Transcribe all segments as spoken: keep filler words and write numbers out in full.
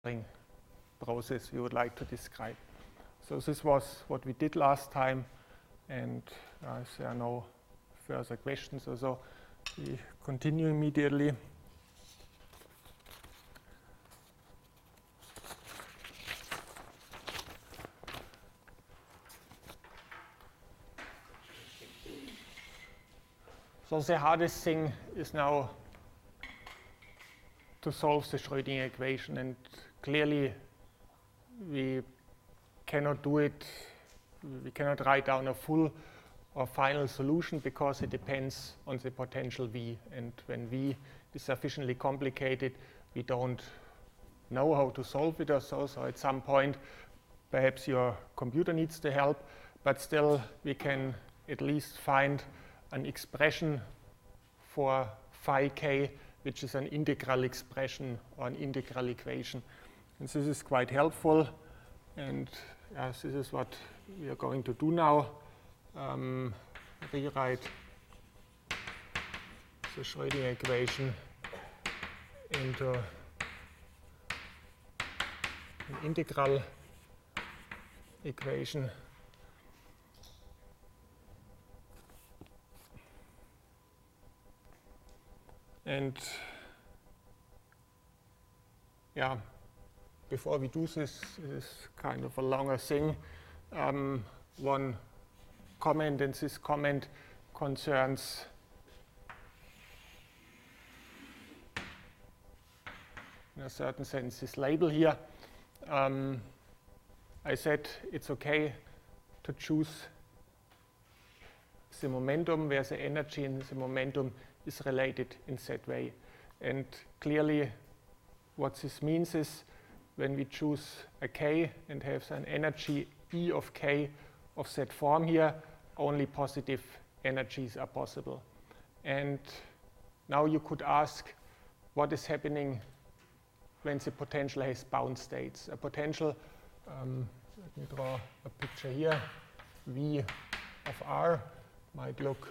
process you would like to describe. So this was what we did last time, and uh, if there are no further questions or so, we continue immediately. So the hardest thing is now to solve the Schrödinger equation, and clearly we cannot do it, we cannot write down a full or final solution because it depends on the potential V, and when V is sufficiently complicated, we don't know how to solve it or so, so at some point perhaps your computer needs the help, but still we can at least find an expression for phi k, which is an integral expression or an integral equation. And this is quite helpful, and yes, this is what we are going to do now. Um, rewrite the Schrödinger equation into an integral equation. And yeah, before we do this, this is kind of a longer thing. Um, one comment, and this comment concerns in a certain sense this label here. Um, I said it's okay to choose the momentum where the energy in the momentum is related in that way. And clearly what this means is when we choose a k and have an energy E of k of that form here, only positive energies are possible. And now you could ask what is happening when the potential has bound states. A potential, um, let me draw a picture here, V of r might look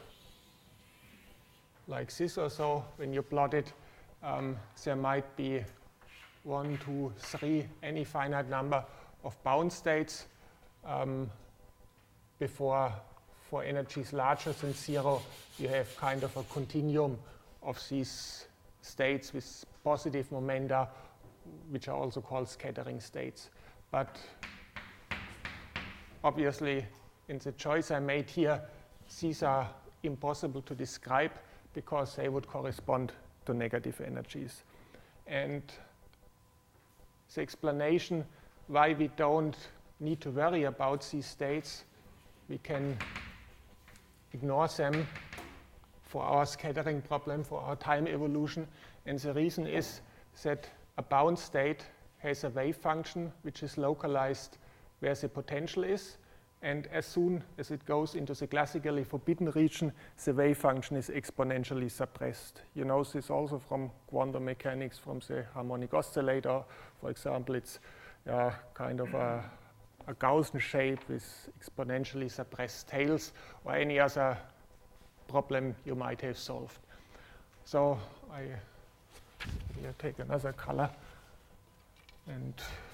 like this or so. When you plot it, um, there might be one, two, three, any finite number of bound states um, before, for energies larger than zero, you have kind of a continuum of these states with positive momenta, which are also called scattering states. But obviously, in the choice I made here, these are impossible to describe because they would correspond to negative energies. And the explanation why we don't need to worry about these states, we can ignore them for our scattering problem, for our time evolution. And the reason is that a bound state has a wave function which is localized where the potential is. And as soon as it goes into the classically forbidden region, the wave function is exponentially suppressed. You know this also from quantum mechanics, from the harmonic oscillator. For example, it's uh, kind of a, a Gaussian shape with exponentially suppressed tails, or any other problem you might have solved. So I will take another color and